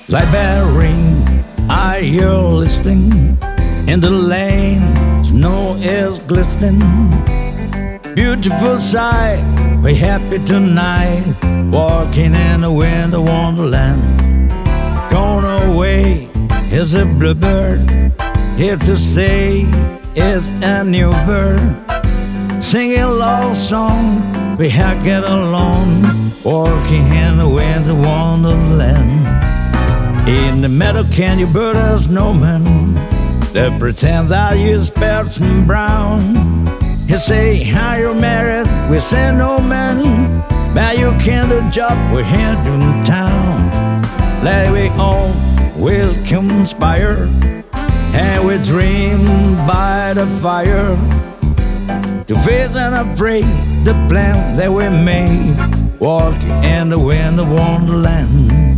Like bell ring, I hear listening. In the lane, snow is glistening. Beautiful sight, we're happy tonight. Walking in a winter wonderland. Gone away is a bluebird. Here to stay is a new bird. Singing a love song, we have get along. Walking in a winter wonderland. In the meadow, can you build a snowman? They pretend that you spelled some brown. He say, how you married? We say no man. But you can't do job, we're here in town. Let we all will conspire. And we dream by the fire. To face and afraid the plan that we made. Walk in the winter wonderland.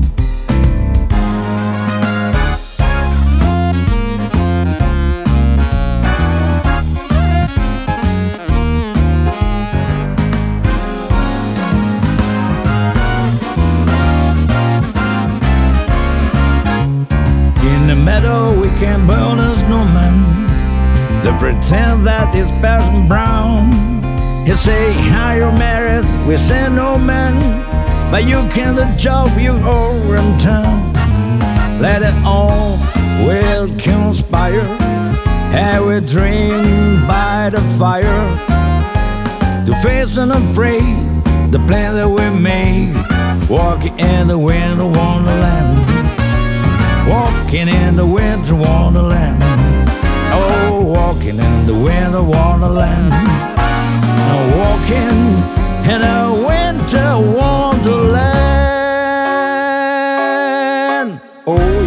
We can build a snowman. They pretend that it's Parson Brown. He say, how you married? We say no man. But you can the job you over in town. Let it all will conspire. And we dream by the fire. To face and afraid the plan that we made. Walking in the winter wonderland. Walking in the winter wonderland. Oh, walking in the winter wonderland. Walking in a winter wonderland. Oh.